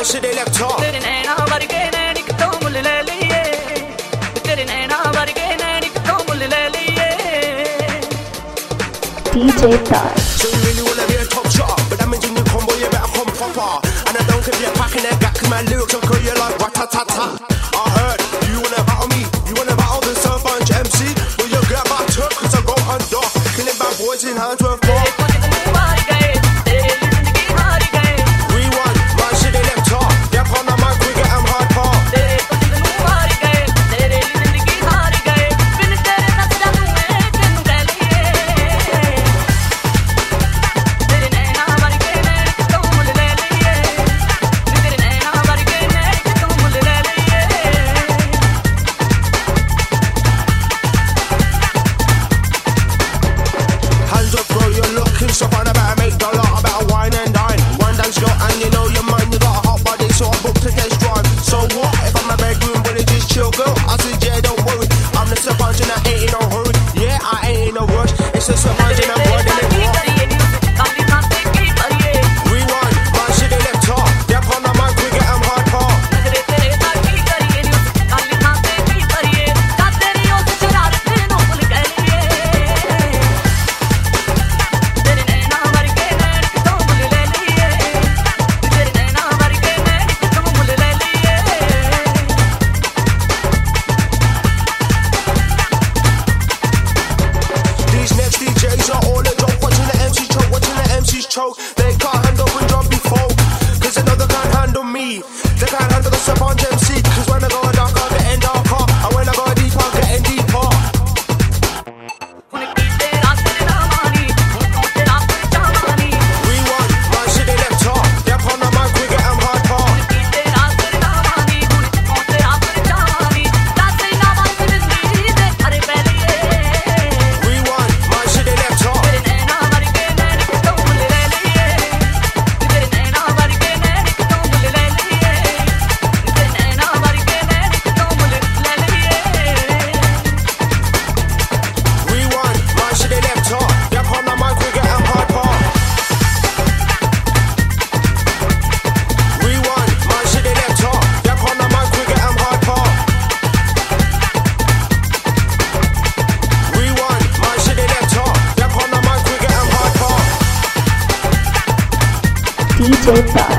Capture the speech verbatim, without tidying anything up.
shit they left off. तेरे नैना वर्गे नैनी कितों मुल ले लिए, तेरे नैना वर्गे नैनी कितों मुल ले लिए. D J Taj. So you really wanna be a top shot, but that means in your combo you better come proper. And I don't care if you're packing that gap, cause my lyrics will call you like rat-ta-ta-ta. I heard you wanna battle me, you wanna battle the Surf Bunch M C. Well you get back to it, cause I go under. Killing bad boys in hands worth more. So far, I better make dollar, I better wine and dine. One dance slow and you know your mind, you got a hot body, so I booked to test drive. So what if I'm in my bedroom, but it's just chill, girl? I said, yeah, don't worry, I'm the surprise and I ain't in no hurry. Yeah, I ain't in no rush, it's just a surprise and I'm running it raw. Rewind, my shit they left off. Yep, on the mic, we get them hardcore. They can't handle when drop before, cause they know they can't handle me. They can't handle the Surf Bunch M C, cause when I go dark I'm getting darker, and when I go deep I'm getting deeper. Rewind, my shit they left off. Yep, on the mic we get them hardcore. Rewind, my shit they left off. D J Taj.